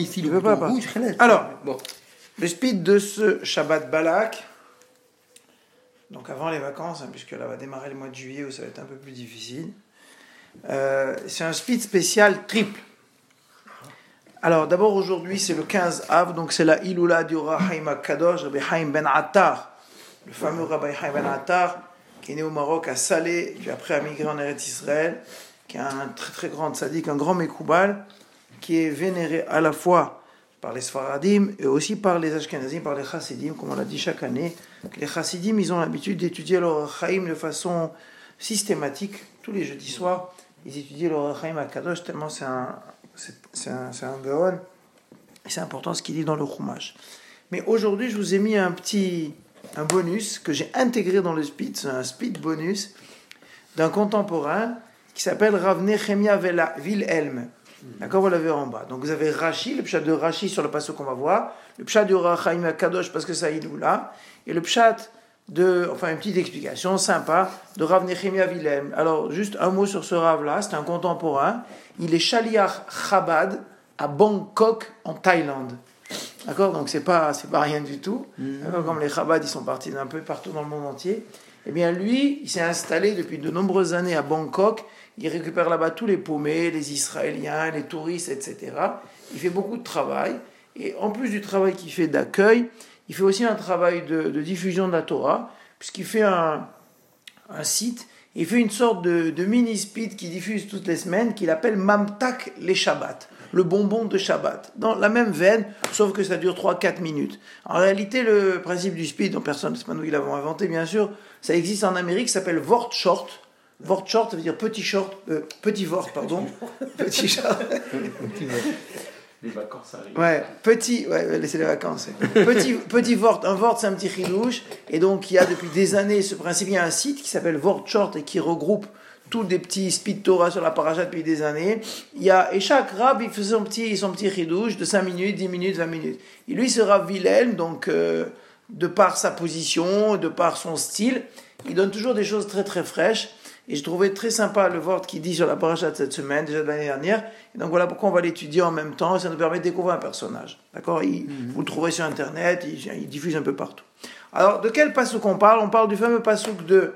Ici, le bouton rouge. Alors, bon, le speed de ce Shabbat Balak, donc avant les vacances, puisque là va démarrer le mois de juillet où ça va être un peu plus difficile, c'est un speed spécial triple. Alors d'abord aujourd'hui c'est le 15 Av, donc c'est la Iloula du Rabbi Haim HaKadosh, Rabbi Haim Ben Attar, le fameux Rabbi Haim Ben Attar, qui est né au Maroc à Salé, puis après a migré en Eretz Israël, qui est un très très grand tzaddik, un grand Mekoubal, qui est vénéré à la fois par les Sfaradim et aussi par les Ashkenazim, par les Chassidim, comme on l'a dit chaque année. Les Chassidim, ils ont l'habitude d'étudier leur Chaim de façon systématique. Tous les jeudis soirs, ils étudient leur Chaim à Kadosh, tellement c'est un Gaon. Et c'est important ce qu'il dit dans le Chumash. Mais aujourd'hui, je vous ai mis un bonus que j'ai intégré dans le speed. C'est un speed bonus d'un contemporain qui s'appelle Rav Nechemia Wilhelm. D'accord, vous l'avez en bas. Donc vous avez Rashi, le pshat de Rashi sur le passage qu'on va voir, le pshat du Rabbi Haim HaKadosh parce que ça il là, et le pshat une petite explication sympa de Rav Nechemia Wilhelm. Alors juste un mot sur ce Rav là, c'est un contemporain, il est Shaliach Chabad à Bangkok en Thaïlande. D'accord, donc c'est pas rien du tout. D'accord, comme les Chabad ils sont partis d'un peu partout dans le monde entier. Eh bien lui, il s'est installé depuis de nombreuses années à Bangkok. Il récupère là-bas tous les paumés, les Israéliens, les touristes, etc. Il fait beaucoup de travail. Et en plus du travail qu'il fait d'accueil, il fait aussi un travail de diffusion de la Torah, puisqu'il fait un site, il fait une sorte de mini-speed qu'il diffuse toutes les semaines, qu'il appelle Mamtak les Shabbat, le bonbon de Shabbat. Dans la même veine, sauf que ça dure 3-4 minutes. En réalité, le principe du speed, dont personne, c'est pas nous qui l'avons inventé, bien sûr, ça existe en Amérique, ça s'appelle Wort Short. Wort short, ça veut dire petit vort, pardon. Petit short. Les vacances arrivent. Ouais, laissez les vacances. Petit vort, un vort c'est un petit chidouche. Et donc il y a depuis des années ce principe, il y a un site qui s'appelle Wort Short et qui regroupe tous des petits speed Torah sur la paracha depuis des années. Et chaque rab, il fait son petit chidouche de 5 minutes, 10 minutes, 20 minutes. Et lui, ce Rav Wilhelm, donc de par sa position, de par son style, il donne toujours des choses très très fraîches. Et j'ai trouvé très sympa le vort qu'il dit sur la paracha de cette semaine, déjà de l'année dernière. Et donc voilà pourquoi on va l'étudier en même temps. Et ça nous permet de découvrir un personnage. D'accord, vous le trouverez sur Internet, il diffuse un peu partout. Alors, de quel passouk on parle ? On parle du fameux passouk de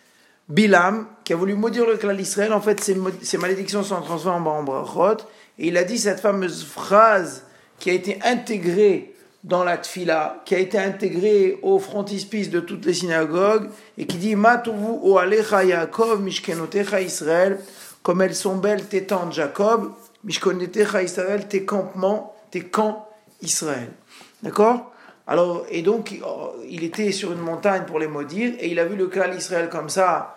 Bilam, qui a voulu maudire le clan d'Israël. En fait, ces malédictions sont transformées en brachot. Et il a dit cette fameuse phrase qui a été intégrée dans la tfila, qui a été intégrée au frontispice de toutes les synagogues, et qui dit « Matovu o alecha Yaakov, mishkenotecha Israël » comme elles sont belles tes tentes Jacob, mishkenotecha Israël, tes campements, tes camps Israël. D'accord ? Alors, et donc, il était sur une montagne pour les maudire, et il a vu le clan Israël comme ça,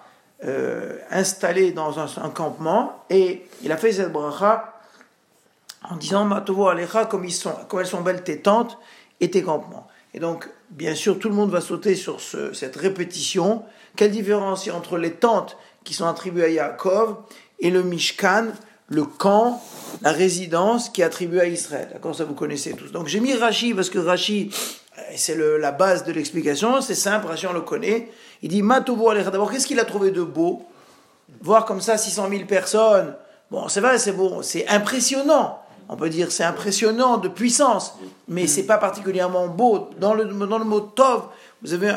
installé dans un campement, et il a fait cette bracha, en disant Matovo Alecha, comme elles sont belles tes tentes et tes campements. Et donc, bien sûr, tout le monde va sauter sur cette répétition. Quelle différence il y a entre les tentes qui sont attribuées à Yaakov et le Mishkan, le camp, la résidence qui est attribuée à Israël. D'accord, ça vous connaissez tous. Donc j'ai mis Rashi parce que Rashi, c'est la base de l'explication. C'est simple, Rashi on le connaît. Il dit Matovo Alecha. D'abord, qu'est-ce qu'il a trouvé de beau ? Voir comme ça 600 000 personnes. Bon, c'est vrai, c'est beau, c'est impressionnant. On peut dire c'est impressionnant de puissance, mais c'est pas particulièrement beau. Dans le mot tov, vous avez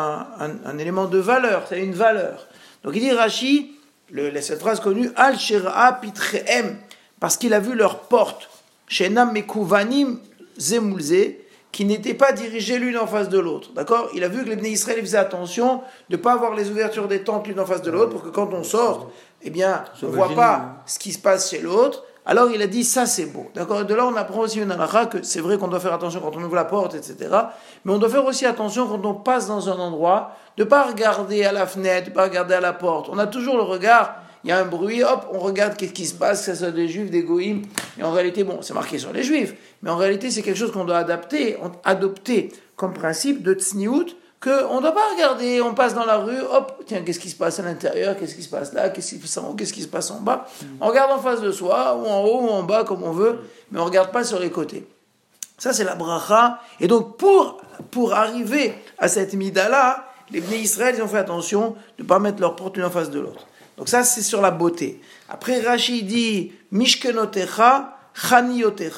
un élément de valeur, c'est une valeur. Donc il dit Rashi, cette phrase connue, Al shira pitrehem, parce qu'il a vu leurs portes, shenam mekuvanim zemulze, qui n'étaient pas dirigées l'une en face de l'autre. D'accord ? Il a vu que les Bnei Israël faisaient attention de ne pas avoir les ouvertures des tentes l'une en face de l'autre, pour que quand on sort, on ne voit pas ce qui se passe chez l'autre. Alors il a dit, ça c'est beau. D'accord ? De là on apprend aussi une halakha que c'est vrai qu'on doit faire attention quand on ouvre la porte, etc. Mais on doit faire aussi attention quand on passe dans un endroit, de ne pas regarder à la fenêtre, de ne pas regarder à la porte. On a toujours le regard, il y a un bruit, hop, on regarde qu'est-ce qui se passe, que ce soit des juifs, des goïms. Et en réalité, c'est marqué sur les juifs, mais en réalité c'est quelque chose qu'on doit adopter comme principe de tsniout, qu'on ne doit pas regarder, on passe dans la rue, hop, tiens, qu'est-ce qui se passe à l'intérieur, qu'est-ce qui se passe là, qu'est-ce qui se passe en haut, qu'est-ce qui se passe en bas. On regarde en face de soi, ou en haut, ou en bas, comme on veut, mais on ne regarde pas sur les côtés. Ça, c'est la bracha. Et donc, pour arriver à cette mida-là, les Bnei Israël, ils ont fait attention de ne pas mettre leur porte l'une en face de l'autre. Donc ça, c'est sur la beauté. Après, Rashi dit, Mishkenotecha, Chaniotecha.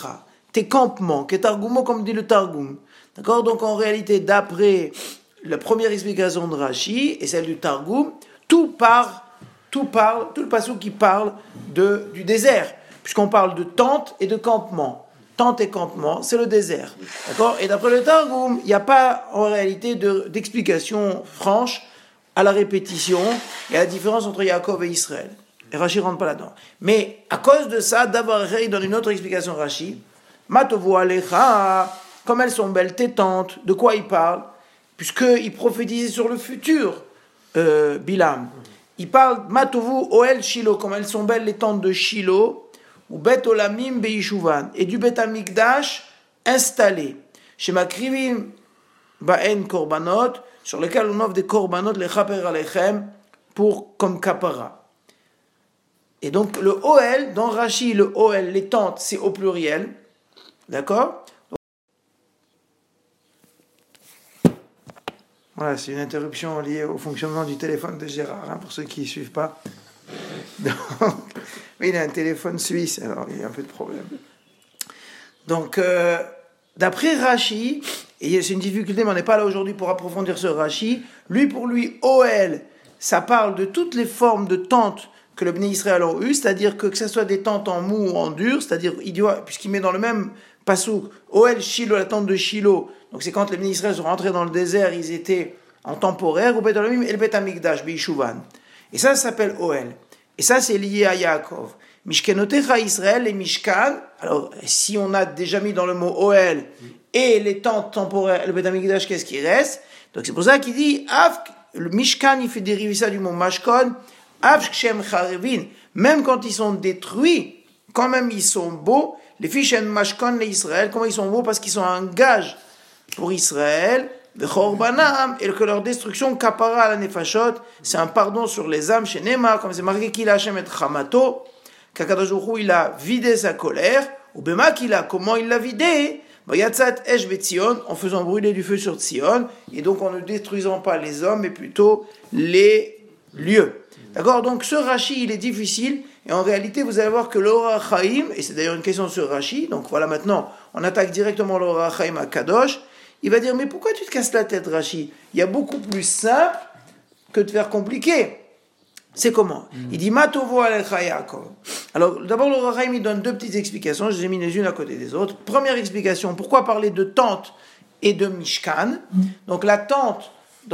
tes campements, que Targumo, comme dit le Targum. D'accord? Donc en réalité, d'après la première explication de Rashi et celle du Targum, tout le passage qui parle du désert, puisqu'on parle de tente et de campement. Tente et campement, c'est le désert. D'accord? Et d'après le Targum, il n'y a pas en réalité d'explication franche à la répétition et à la différence entre Yaakov et Israël. Et Rashi ne rentre pas là-dedans. Mais à cause de ça, d'abord, il donne une autre explication Rashi. Matovu alecha, comme elles sont belles tes tentes, de quoi il parle? Puisqu'il prophétisait sur le futur, Bilam. Il parle Matovu Oel Shilo, comme elles sont belles les tentes de Shilo, ou Bet Olamim Beishuvan, et du Bet Amikdash installé. Chez Makrivim Baen Korbanot, sur lequel on offre des Korbanot, les Chaper Alechem, comme Kapara. Et donc le Oel, dans Rashi, le Oel, les tentes, c'est au pluriel. D'accord? Voilà, c'est une interruption liée au fonctionnement du téléphone de Gérard, pour ceux qui ne suivent pas. Donc, oui, il a un téléphone suisse, alors il y a un peu de problème. Donc, d'après Rashi, et c'est une difficulté, mais on n'est pas là aujourd'hui pour approfondir ce Rashi, pour lui, Oel, ça parle de toutes les formes de tentes que le Bnei Israël ont eues, c'est-à-dire que ce soit des tentes en mou ou en dur, c'est-à-dire, puisqu'il met dans le même pasouk, Oel Shilo, la tente de Shilo, donc c'est quand les Bnei Israël sont rentrés dans le désert, ils étaient en temporaire, ou Bet Olamim et le Bet Amikdash, Beishuvan. Et ça s'appelle Oel. Et ça, c'est lié à Yaakov. Mishkenotecha Israël et Mishkan. Alors, si on a déjà mis dans le mot Oel et les tentes temporaires, le Bet Amikdash, qu'est-ce qui reste? Donc c'est pour ça qu'il dit, le Mishkan, il fait dériver ça du mot Mashkon, Avkshem Charevin. Même quand ils sont détruits, quand même ils sont beaux. Les Fishen Mashkon, les Israël, comment ils sont beaux? Parce qu'ils sont un gage pour Israël. Et que leur destruction, kapara à la nefashot, c'est un pardon sur les âmes chez Nema, comme c'est marqué qu'il a Hashem et Chamato, qu'Akadosh Baruch Hu, il a vidé sa colère, ou Bema qu'il a, comment il l'a vidé? Yatzat Esh Betzion, en faisant brûler du feu sur Tzion, et donc en ne détruisant pas les hommes, mais plutôt les lieux. D'accord? Donc ce Rashi, il est difficile, et en réalité, vous allez voir que l'Ora Chaim, et c'est d'ailleurs une question sur Rashi, donc voilà maintenant, on attaque directement l'Ora Chaim à Kadosh. Il va dire, mais pourquoi tu te casses la tête, Rashi? Il y a beaucoup plus simple que de faire compliqué. C'est comment? Il dit, Matovo alecha Yaakov. Alors, d'abord, le Rachaim, il donne deux petites explications. Je les ai mis les unes à côté des autres. Première explication, pourquoi parler de tente et de Mishkan? Donc, la tente,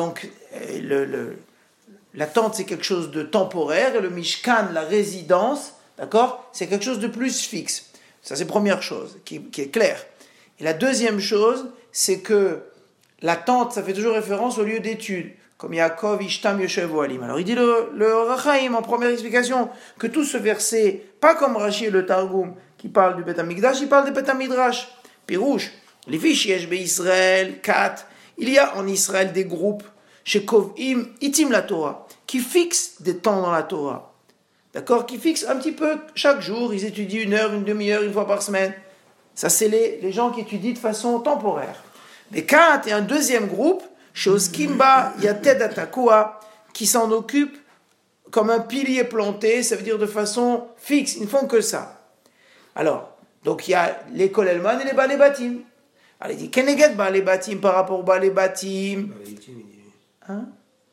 la tente, c'est quelque chose de temporaire, et le Mishkan, la résidence, d'accord? C'est quelque chose de plus fixe. Ça, c'est la première chose, qui est claire. Et la deuxième chose, c'est que la tente, ça fait toujours référence au lieu d'étude, comme Yaakov, Ishtam, Yoshev, Oalim. Alors il dit le Rachaim, en première explication, que tout ce verset, pas comme Rashi et le Targum, qui parle du Bet HaMikdash, il parle du Bet HaMidrash. Pirouche, les fiches Yesh Israël, 4, il y a en Israël des groupes, chez Kovim, Itim la Torah, qui fixent des temps dans la Torah. D'accord? Qui fixent un petit peu chaque jour, ils étudient 1 heure, une demi-heure, une fois par semaine. Ça, c'est les gens qui étudient de façon temporaire. Mais Kant est un deuxième groupe, chez Oskimba, il y a Ted Atakua, qui s'en occupe comme un pilier planté, ça veut dire de façon fixe, ils ne font que ça. Alors, donc il y a les Kolelman et les Balei Batim. Alors il dit, Keneget Balei Batim par rapport aux Balei Batim. Hein?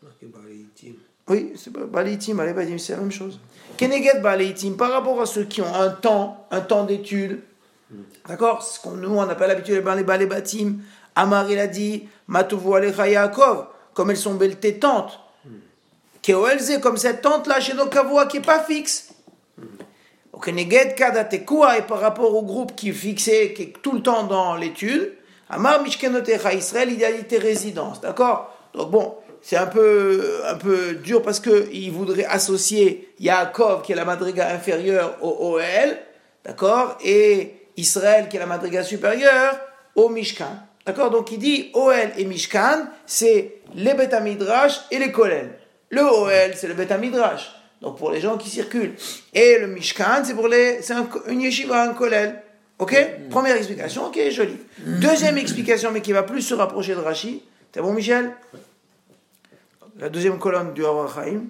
Oui, c'est Balei Batim, Balei Batim, c'est la même chose. Keneget Balei Batim par rapport à ceux qui ont un temps d'étude. D'accord? Ce qu'on nous on appelle habituellement les Balei Batim. Amar il a dit Matovu alecha Yaakov, comme elles sont belles tes tentes. Keoelze, comme cette tente là chez nos Kavua qui n'est pas fixe. Okeneged Kadatekua, et par rapport au groupe qui est fixé, qui est tout le temps dans l'étude. Amar Mishkenotecha Israël, il a dit tes résidences. D'accord? Donc bon, c'est un peu dur parce qu'il voudrait associer Yaakov, qui est la madriga inférieure, au Oel. D'accord? Et Israël, qui est la madriga supérieure, au Mishkan. D'accord? Donc il dit Oel et Mishkan, c'est les Bet HaMidrash et les Kolel. Le Oel, c'est le Bet HaMidrash, donc pour les gens qui circulent. Et le Mishkan, c'est une yeshiva, un Kolel. Ok? Première explication, ok, joli. Deuxième explication, mais qui va plus se rapprocher de Rashi. C'est bon, Michel? La deuxième colonne du Or HaChaim.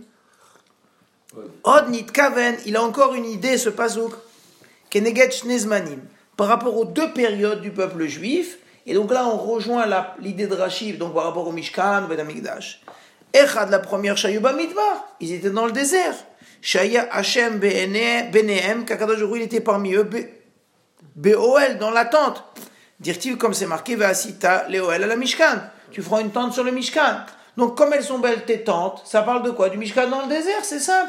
Od Nitkaven, il a encore une idée, ce pasouk. Keneged Shnei Zmanim. par rapport aux deux périodes du peuple juif. Et donc là, on rejoint l'idée de Rashi, donc par rapport au Mishkan, au Beth Amikdash. Echad, la première, Shayu Bamidbar, ils étaient dans le désert. Shaya Hashem Benehem, Kakadosh Baruch Hu, il était parmi eux, Be'oel, dans la tente. Dire-t-il, comme c'est marqué, Ve'asita Le'oel à la Mishkan. Tu feras une tente sur le Mishkan. Donc, comme elles sont belles tes tentes, ça parle de quoi? Du Mishkan dans le désert, c'est simple.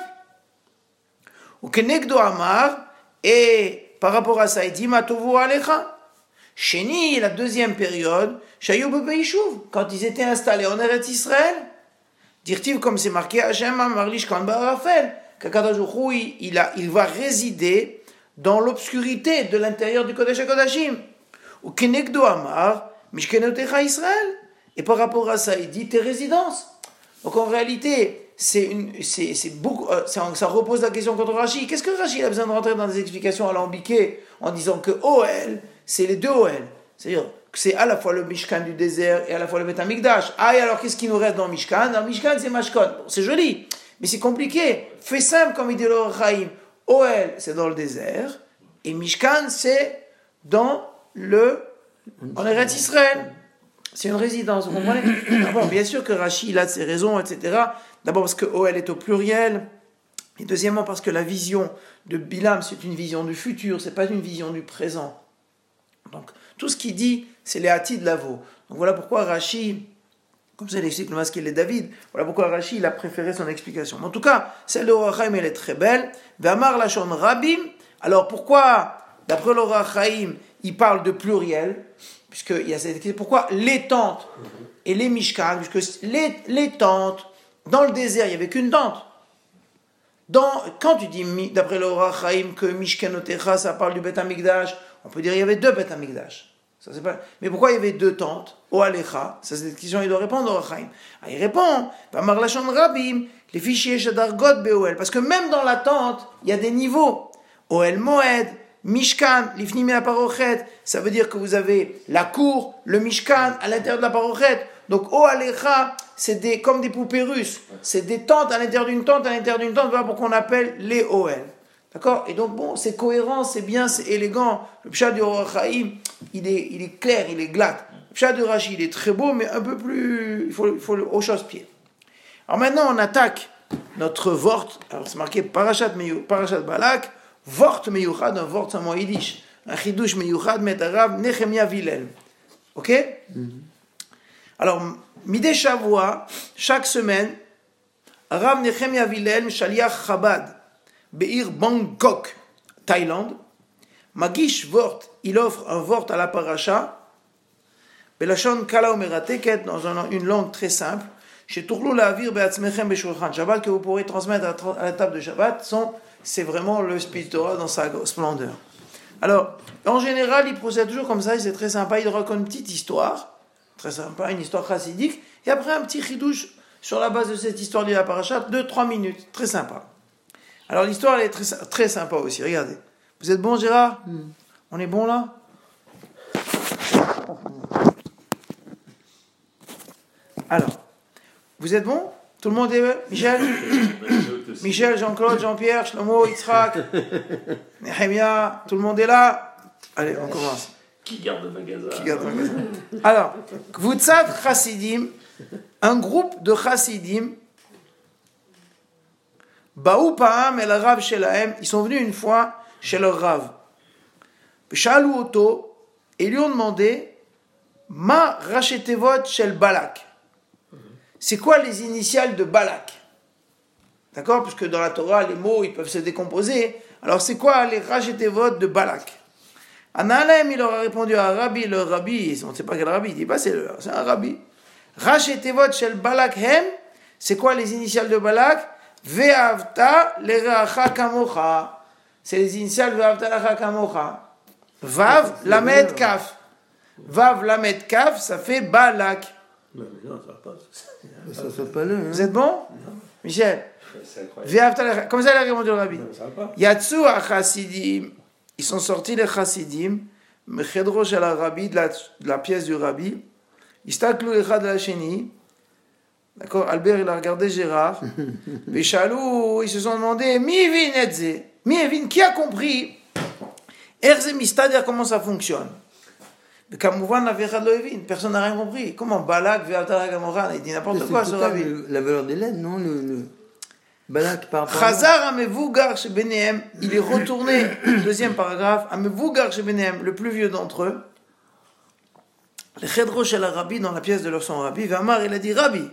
Ou Kenegdo Amar, et par rapport à ça, il dit, Matovu Alecha. Sheni, la deuxième période, Shayu Be'Ishuv, quand ils étaient installés en Eretz Israël. Dire-t-il, comme c'est marqué, Hashem Amar Lishkan Ba'arafel, qu'Akadosh Baruch Hu, il va résider dans l'obscurité de l'intérieur du Kodesh HaKodashim. Ou Kenegdo Amar, Mishkenotecha Israël. Et par rapport à ça, il dit tes résidences. Donc en réalité, ça repose la question contre Rashi. Qu'est-ce que Rashi a besoin de rentrer dans des explications alambiquées en disant que Oel, c'est les deux Oel. C'est-à-dire que c'est à la fois le Mishkan du désert et à la fois le Beth Amikdash. Ah, et alors qu'est-ce qui nous reste dans le Mishkan? Dans le Mishkan, c'est Mashkon. Bon, c'est joli, mais c'est compliqué. Fais simple comme il dit le Chaim. Oel, c'est dans le désert. Et Mishkan, c'est en Eretz Israël. C'est une résidence, vous comprenez? Bon, bien sûr que Rashi, il a ses raisons, etc. D'abord parce que Oel est au pluriel. Et deuxièmement parce que la vision de Bilam, c'est une vision du futur, c'est pas une vision du présent. Donc, tout ce qu'il dit, c'est les Hati de Lavo. Donc voilà pourquoi Rashi, comme ça il explique le masque et les David, voilà pourquoi Rashi, il a préféré son explication. Mais en tout cas, celle de Or HaChaim, elle est très belle. V'amar lachon rabim. Alors pourquoi, d'après l'Or HaChaim, il parle de pluriel? Puisqu'il y a cette question, pourquoi les tentes et les mishkan, puisque les tentes, dans le désert, il n'y avait qu'une tente. Quand tu dis, d'après l'Or HaChaim, que Mishkanotecha, ça parle du Beth Amikdash, on peut dire qu'il y avait deux Beth Amikdash. Ça, c'est pas... Mais pourquoi il y avait deux tentes? O Alecha, ça c'est cette question, il doit répondre au HaChaim. Il répond, V'amar lachon rabim, les fichiers Shadargot Be'oel, parce que même dans la tente, il y a des niveaux. Oel Moed, Mishkan, l'ifnimi la parochet, ça veut dire que vous avez la cour, le Mishkan à l'intérieur de la parochet. Donc, O Alecha, c'est comme des poupées russes. C'est des tentes à l'intérieur d'une tente, voilà pour qu'on appelle les OL. D'accord? Et donc, bon, c'est cohérent, c'est bien, c'est élégant. Le pshat du Or HaChaim, il est clair, il est glatt. Le pshat de Rashi, il est très beau, mais un peu plus, il faut au chausse-pied. Alors maintenant, on attaque notre vort. Alors, c'est marqué Parashat Balak. Vort meyuchad, un vort, c'est un mot yiddish. Un chidush meyuchad, met arav, Nechemia Vilel. Ok? Alors, Midei Shavua, chaque semaine, Rav Nechemia Vilel, Shaliach Chabad, Be'ir Bangkok, Thaïlande, Magish Vort, il offre un vort à la paracha, Belashon Kala Omerateket, dans une langue très simple, chez Tourlou Lavir Be'atzmechem Beshulchan Shabbat, que vous pourrez transmettre à la table de Shabbat, c'est vraiment le Spirit Torah dans sa splendeur. Alors, en général, il procède toujours comme ça, et c'est très sympa, il raconte une petite histoire, très sympa, une histoire chassidique, et après un petit chidouche sur la base de cette histoire de la parashat, 2-3 minutes, très sympa. Alors l'histoire, elle est très, très sympa aussi, regardez. Vous êtes bon, Gérard? On est bon là? Alors, vous êtes bon? Tout le monde est... Michel? Michel, Jean-Claude, Jean-Pierre, Shlomo, Yitzhak, Nehemia, tout le monde est là? Allez, on commence. Qui garde le magasin? Alors, Kvutzat Chassidim, un groupe de Chassidim, Baou Pa'am el Rav Shelahem, ils sont venus une fois chez leur Rav. Shalou Oto, et lui ont demandé Ma Rachetevot Shel Balak. C'est quoi les initiales de Balak? D'accord? Puisque dans la Torah, les mots, ils peuvent se décomposer. Alors, c'est quoi les Rachetevot de Balak? Analem, il leur a répondu à un rabbi, le rabbi, on ne sait pas quel rabbi, il dit pas c'est un rabbi. Rachetevot Shel Balak Hem, c'est quoi les initiales de Balak? Ve'avta le'reacha kamocha. C'est les initiales Ve'avta le'reacha kamocha. Vav, Lamed, Kaf. Vav, Lamed, Kaf, ça fait Balak. Non, ça va pas. Ça fait pas le. Vous êtes bon? Non. Michel? C'est incroyable. Comme ça, il a répondu le rabbi. Non, ça va pas. Yatsu ha-chassidim. Ils sont sortis les chassidim. Mechedrosh al rabbi, de la pièce du rabbi. Istaklu echad la sheni. D'accord? Albert, il a regardé Gérard. Béchalou, ils se sont demandé, Mi evin etze. Mi evin, qui a compris? Comment ça fonctionne? Personne n'a rien compris. Comment Balak, il dit n'importe quoi, ce rabbi. La valeur des lettres, non le Balak par rapport Chazar Amevougar chez Benéhem, il est retourné, deuxième paragraphe, Amevougar chez Benéhem, le plus vieux d'entre eux, le Chedro chez la Rabbi, dans la pièce de leur son Rabbi, Vamar, il a dit Rabbi,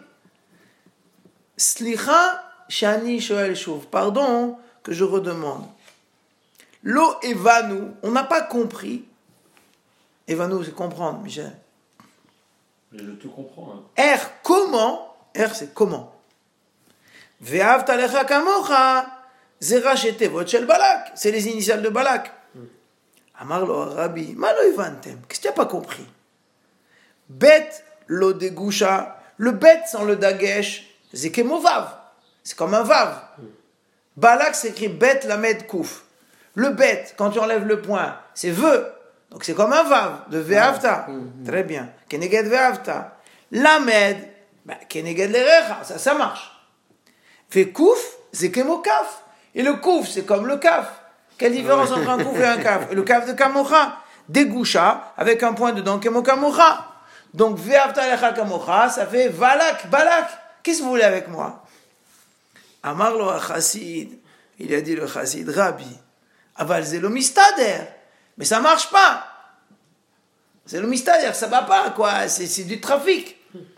Slicha Shani Shoel Shuv, pardon que je redemande. Lo Evanu, on n'a pas compris. Evanu, c'est comprendre, Michel. Mais je te comprends. Hein. Comment? C'est comment? Ve'avta lecha kamocha, zera shetevot shel Balak. C'est les initiales de Balak. Amar lo Rabbi, ma lo evantem. Qu'est-ce que tu n'as pas compris? Bet lo degusha. Le bet sans le dagesh, c'est kemovav. C'est comme un vav. Balak s'écrit bet lamed kouf. Le bet, quand tu enlèves le point, c'est ve. Donc c'est comme un vav de ve'avta. Très bien. Keneged ve'avta. Lamed, keneged lerecha. Ça marche. Fait kouf, c'est kemo kaf. Et le kouf, c'est comme le kaf. Quelle différence entre un kouf et un kaf? Et le kaf de kamocha, degusha, avec un point dedans, kemo kamocha. Donc, ve'avta lecha kamocha, ça fait valak, balak. Qu'est-ce que vous voulez avec moi? Amar lo chassid, il a dit le chassid, Rabbi, aval c'est le mistader. Mais ça marche pas. C'est le mistader, ça va pas, quoi. C'est du trafic.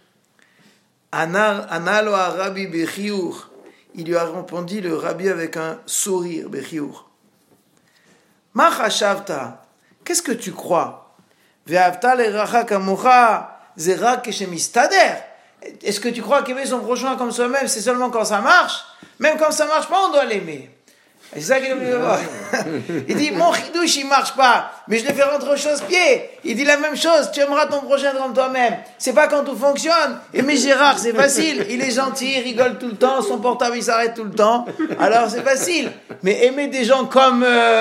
Analo a Rabbi bechiour. Il lui a répondu le Rabbi avec un sourire, bechiour. Ma chashavta, qu'est-ce que tu crois? Ve'avta le'racha kamocha, zera keshemistader. Est-ce que tu crois qu'aimer son prochain comme soi-même, c'est seulement quand ça marche? Même quand ça marche pas, on doit l'aimer. C'est ça qu'il a voulu voir. Il dit, mon chidouche, il marche pas, mais je le fais rentrer au chausse-pied. Il dit la même chose, tu aimeras ton prochain comme toi-même. C'est pas quand tout fonctionne. Aimer Gérard, c'est facile. Il est gentil, il rigole tout le temps, son portable, il s'arrête tout le temps. Alors, c'est facile. Mais aimer des gens comme,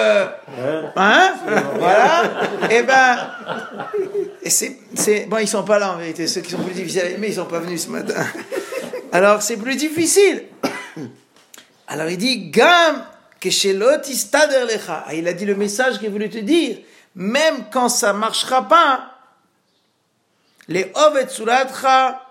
voilà. Bon, ils sont pas là, en vérité. Ceux qui sont plus difficiles à aimer, ils sont pas venus ce matin. Alors, c'est plus difficile. Alors, il dit, Gam, il a dit le message qu'il voulait te dire. Même quand ça marchera pas, les ovet suratra,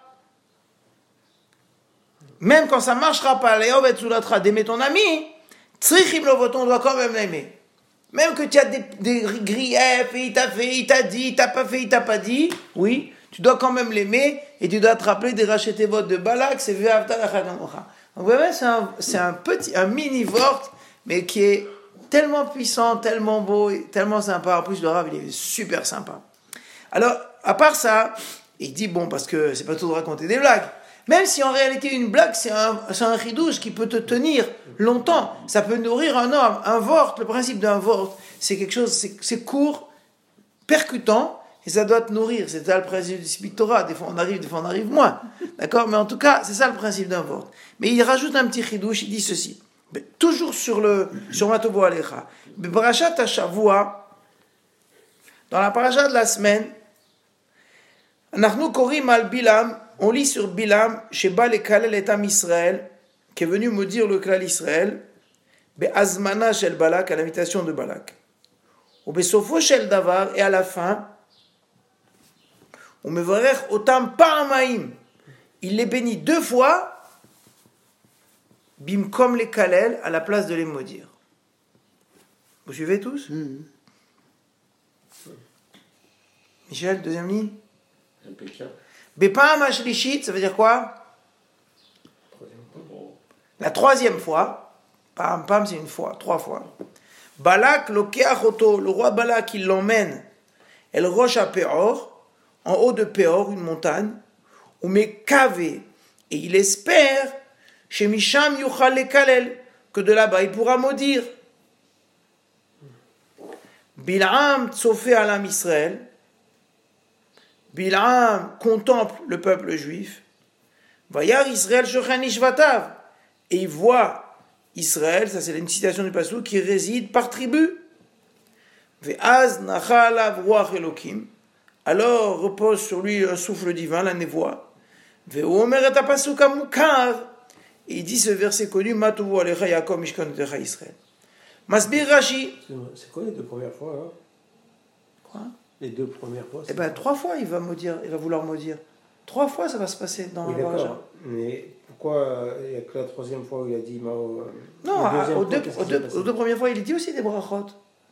même quand ça marchera pas, les ovet suratra d'aimer ton ami, tzrichim lovoton, on doit quand même l'aimer. Même que tu as des griefs, et il t'a fait, il t'a dit, il t'a pas fait, il t'a pas dit, oui, tu dois quand même l'aimer, et tu dois te rappeler des racheter votes de Balak, c'est ve'avta lecha kamocha. Donc vous voyez, c'est un mini vort, mais qui est tellement puissant, tellement beau, tellement sympa. En plus, le Rav, il est super sympa. Alors, à part ça, il dit, bon, parce que c'est pas tout de raconter des blagues. Même si en réalité, une blague, c'est un chidouche qui peut te tenir longtemps. Ça peut nourrir un homme. Un vort, le principe d'un vort, c'est quelque chose, c'est court, percutant, et ça doit te nourrir. C'est ça le principe du Spit Torah. Des fois, on arrive moins. D'accord? Mais en tout cas, c'est ça le principe d'un vort. Mais il rajoute un petit chidouche, il dit ceci. Toujours sur Matovo Alecha. Parashat Hashavua, dans la parasha de la semaine, Anachnu Korim al Bilam, on lit sur Bilam, Sheba lekalel et Am Israël, qui est venu maudire le clan Israël, Be'azmana shel Balak, à l'invitation de Balak. Ou Besofo shel Davar, et à la fin, on me verrech otam paramaim, il les bénit 2 fois, Bimkom les kalel, à la place de les maudire. Vous suivez tous? Michel, deuxième ligne. Impeccable. Bepam Ashlishit, ça veut dire quoi? La 3e fois. Pam, c'est une fois, 3 fois. Balak, lokeach oto, le roi Balak, il l'emmène. El roche à Péor, en haut de Péor, une montagne. Ou Mekave, et il espère. Chez Misham Yuchal le Kalel, que de là-bas il pourra maudire. Bil'am tsofé alam Israël. Bil'am contemple le peuple juif. Vayar Israël shochan ishvatav. Et il voit Israël, ça c'est une citation du passage, qui réside par tribu. Ve'az nachal alav ruach Elokim. Alors repose sur lui un souffle divin, la névoie. Ve'omer et apasuk amukar. Et il dit ce verset connu, Matovu Alecha Yaakov Mishkan Techa Israël. Masbir Rashi. C'est quoi les deux premières fois alors? Quoi? Les deux premières fois. Eh bien, 3 fois, il va vouloir maudire. 3 fois, ça va se passer dans Oui, la paracha. d'accord. Mais pourquoi il n'y a que la troisième fois où il a dit Mao? Non, la deuxième aux fois, qu'est-ce qui s'est passé? 2 premières fois, il dit aussi des brachot.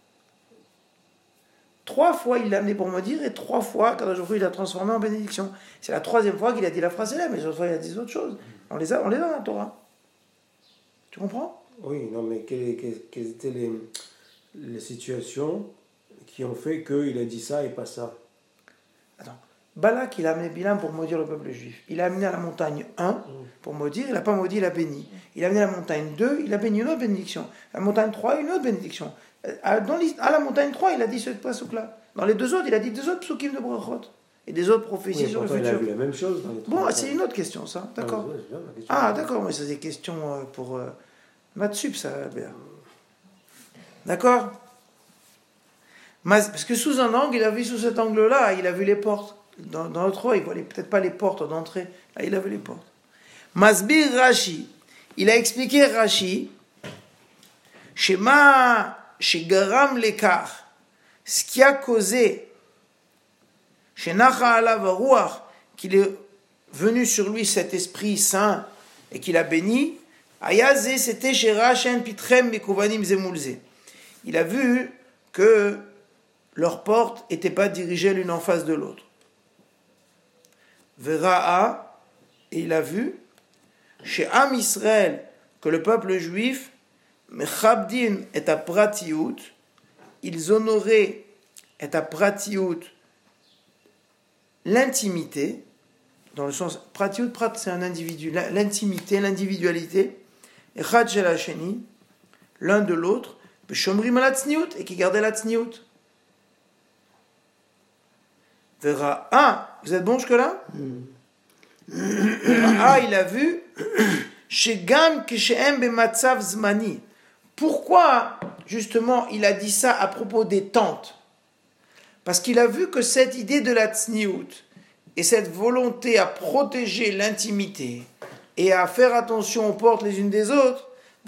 3 fois, il l'a amené pour maudire, et 3 fois, quand aujourd'hui il l'a transformé en bénédiction. C'est la 3e fois qu'il a dit la phrase célèbre, mais les autres fois, il a dit autre chose. On les a dans la Torah. Tu comprends? Oui, non, mais quelles étaient les situations qui ont fait qu'il a dit ça et pas ça? Attends. Balak, il a amené Bilam pour maudire le peuple juif. Il a amené à la montagne 1 pour maudire, il n'a pas maudit, il a béni. Il a amené à la montagne 2, il a béni une autre bénédiction. À la montagne 3, une autre bénédiction. À la montagne 3, il a dit ce passouk-là. Dans les 2 autres, il a dit 2 autres psukim de brachot. Et des autres prophéties Oui, sur le pourtant, futur. il a vu la même chose dans les Bon, trois c'est cas. une autre question, ça. D'accord. Ah, c'est bien, ma question. Ah, d'accord, mais c'est des questions pour Matsup, ça, Albert. D'accord? Parce que sous un angle, il a vu sous cet angle-là, il a vu les portes. Dans l'autre roi, il ne voyait peut-être pas les portes d'entrée. Là, il a vu les portes. Masbir Rashi, il a expliqué Rashi, Shema, Garam l'écart, ce qui a causé, chez Nacha alav haruach, qu'il est venu sur lui cet esprit saint et qu'il a béni, Ayaze, c'était chez Rachen Pitrem Mekouvanim Zemulze. Il a vu que leurs portes n'étaient pas dirigées l'une en face de l'autre. Vera'a, et il a vu, chez Am Israël, que le peuple juif, Mechabdin et Apratiout, ils honoraient et Apratiout l'intimité, dans le sens, Pratiout, Prat c'est un individu, l'intimité, l'individualité, et Chad shel Hasheni, l'un de l'autre, Shomrim al Tzniut, et qui gardait la Tzniut. Vera'a, vous êtes bon jusque-là? Vera'a, il a vu, Shegam kishem bematzav zmani. Pourquoi, justement, il a dit ça à propos des tentes? Parce qu'il a vu que cette idée de la tzniut et cette volonté à protéger l'intimité et à faire attention aux portes les unes des autres,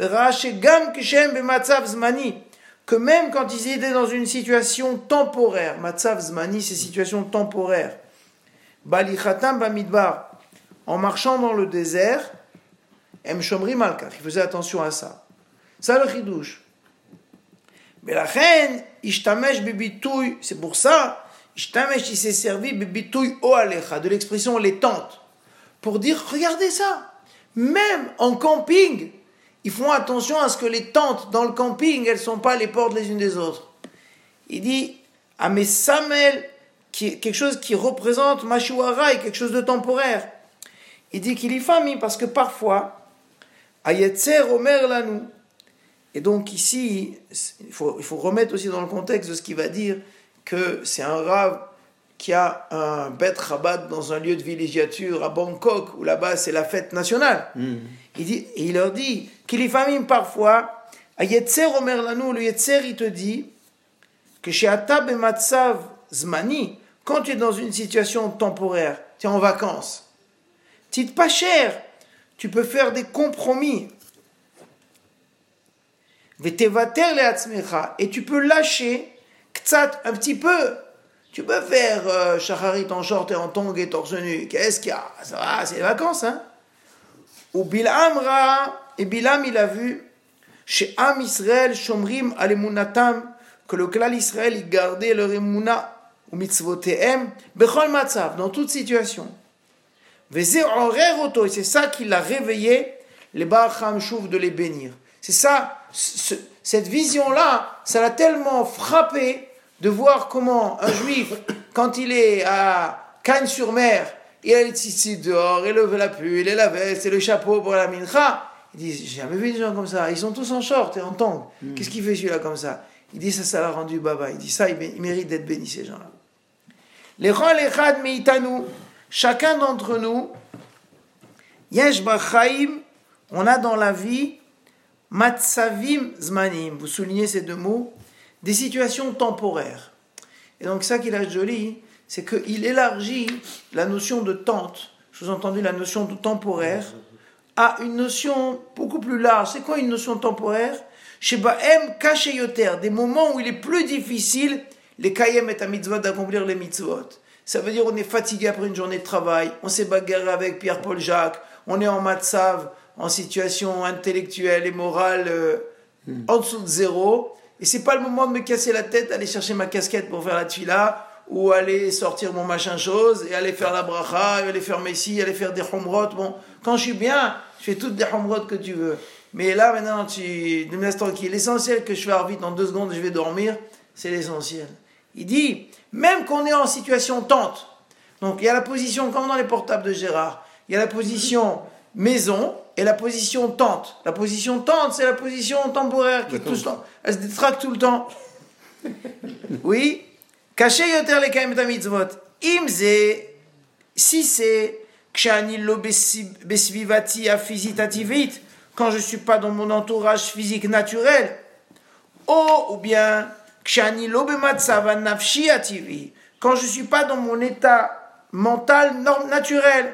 que même quand ils étaient dans une situation temporaire, matzav zmani, c'est situation temporaire, balichatam bamidbar, en marchant dans le désert, em shomri malkach, il faisait attention à ça. Ça le chidouche. Mais la reine, ishtamesh bibitouy, c'est pour ça, ishtamesh, il s'est servi bibitouy o alecha, de l'expression les tentes, pour dire, regardez ça, même en camping, ils font attention à ce que les tentes dans le camping, elles ne sont pas les portes les unes des autres. Il dit, Amé Samel, quelque chose qui représente Mashuara, quelque chose de temporaire. Il dit qu'il y famille parce que parfois, Ayetzer Omer Lanou. Et donc ici, il faut remettre aussi dans le contexte de ce qu'il va dire, que c'est un Rav qui a un Bet Chabad dans un lieu de villégiature à Bangkok, où là-bas c'est la fête nationale. Il dit, et il leur dit qu'il y famille parfois, Ayetzer Omer Lanou, le Yetzer il te dit que chez Atab et Matzav Zmani, quand tu es dans une situation temporaire, tu es en vacances, tu n'es pas cher, tu peux faire des compromis. Et tu peux lâcher un petit peu. Tu peux faire shacharit en short et en tongs et torse nu. Qu'est-ce qu'il y a? Ça va, c'est les vacances, hein? Ou Bilam et Bilam il a vu chez Am Israël Shomrim Alemunatam, que le clan Israël il gardait leur emuna ou mitzvotehem bechol matzav, dans toute situation. Vezeh orer oto, et c'est ça qui l'a réveillé, les Ba'acham Shuv, de les bénir. C'est ça, cette vision-là, ça l'a tellement frappé de voir comment un juif, quand il est à Cannes-sur-Mer, il a les tzitzit dehors, et la pull, et la veste, et le chapeau pour la mincha, il dit, j'ai jamais vu des gens comme ça, ils sont tous en short et en tongs. Qu'est-ce qu'il fait celui-là comme ça? Il dit, ça l'a rendu baba. Il dit, ça, il mérite d'être béni, ces gens-là. L'echol echad meitanu, chacun d'entre nous, yesh b'chaim, on a dans la vie, matzavim zmanim, vous soulignez ces deux mots, des situations temporaires. Et donc ça qu'il a joli, c'est qu'il élargit la notion de tente, sous-entendu la notion de temporaire, à une notion beaucoup plus large. C'est quoi une notion temporaire? Shebaem kaché yoter, des moments où il est plus difficile, les kayem et mitzvot, d'accomplir les mitzvot. Ça veut dire on est fatigué après une journée de travail, on s'est bagarré avec Pierre-Paul Jacques, on est en matzav, en situation intellectuelle et morale en dessous de zéro, et c'est pas le moment de me casser la tête, aller chercher ma casquette pour faire la tfila, ou aller sortir mon machin chose, et aller faire la bracha, et aller faire Messi, aller faire des humrot. Bon, quand je suis bien, je fais toutes des humrot que tu veux. Mais là, maintenant, tu me laisses tranquille. L'essentiel que je fais vite, en 2 secondes, je vais dormir, c'est l'essentiel. Il dit, même qu'on est en situation tente, donc il y a la position, comme dans les portables de Gérard, il y a la position maison et la position tente. La position tente, c'est la position temporaire qui tout le temps, elle se détraque tout le temps. Oui. Caché yoter les kaim ta mitzvot. Imze, si c'est kshani lo besvivati afizitativit, quand je suis pas dans mon entourage physique naturel, ou bien kshani lo bematzav nafshi ativi, quand je suis pas dans mon état mental naturel.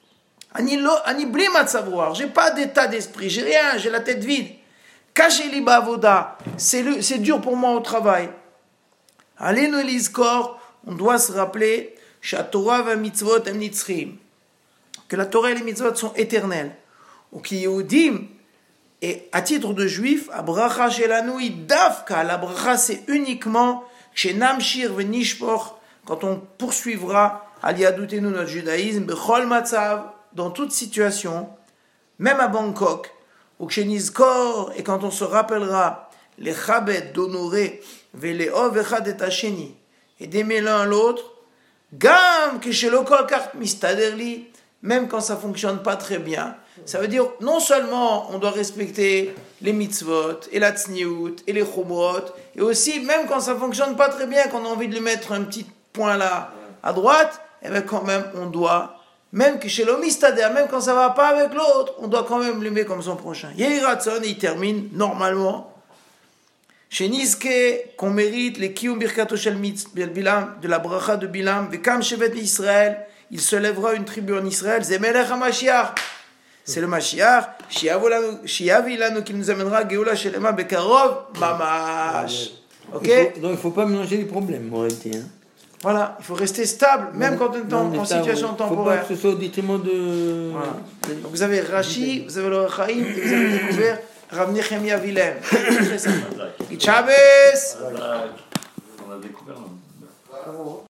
Ani bli matzavoar, j'ai pas d'état d'esprit, j'ai rien, j'ai la tête vide. Caché li bavoda, c'est dur pour moi au travail. Allez-nous lizkor, on doit se rappeler Torah va mitzvot em nitzrim, que la Torah et les mitzvot sont éternelles. Ou qui Yehudim, et à titre de juif, abracha shelanu davka, la bracha c'est uniquement chez Namshir venishpoch, quand on poursuivra al yadutenu notre judaïsme, bechol matzav, dans toute situation, même à Bangkok, ou chez Nizkor, et quand on se rappellera les chabet d'honorer Veleov echad et hasheni, et d'aimer l'un l'autre, gam que chez lokol kart mistaderli, même quand ça fonctionne pas très bien. Ça veut dire non seulement on doit respecter les mitzvot et la tzniut et les chumrot, et aussi même quand ça fonctionne pas très bien, qu'on a envie de lui mettre un petit point là à droite, et bien quand même on doit, même que chez l'homistader, même quand ça va pas avec l'autre, on doit quand même l'aimer comme son prochain. Yehiratson, il termine normalement. Chez Nizke, qu'on mérite les Kiyum Birkato Shel Bilam, de la bracha de Bilam, Vekam Shevet Israël, il se lèvera une tribu en Israël, Zemelech HaMashiach, c'est le Mashiach, Shiavi Lanu, qui nous amènera Geoula Shelema Bekarov Mamash. Ok? Donc il faut pas mélanger les problèmes, on aurait dit. Hein. Voilà, il faut rester stable, même quand on est en situation temporaire. Il faut pas que ce soit au détriment de... Voilà. Donc vous avez Rashi, vous avez le Chaim, et vous avez découvert Rav Nechemia Vilem. Très sympa. Chabes! On a découvert.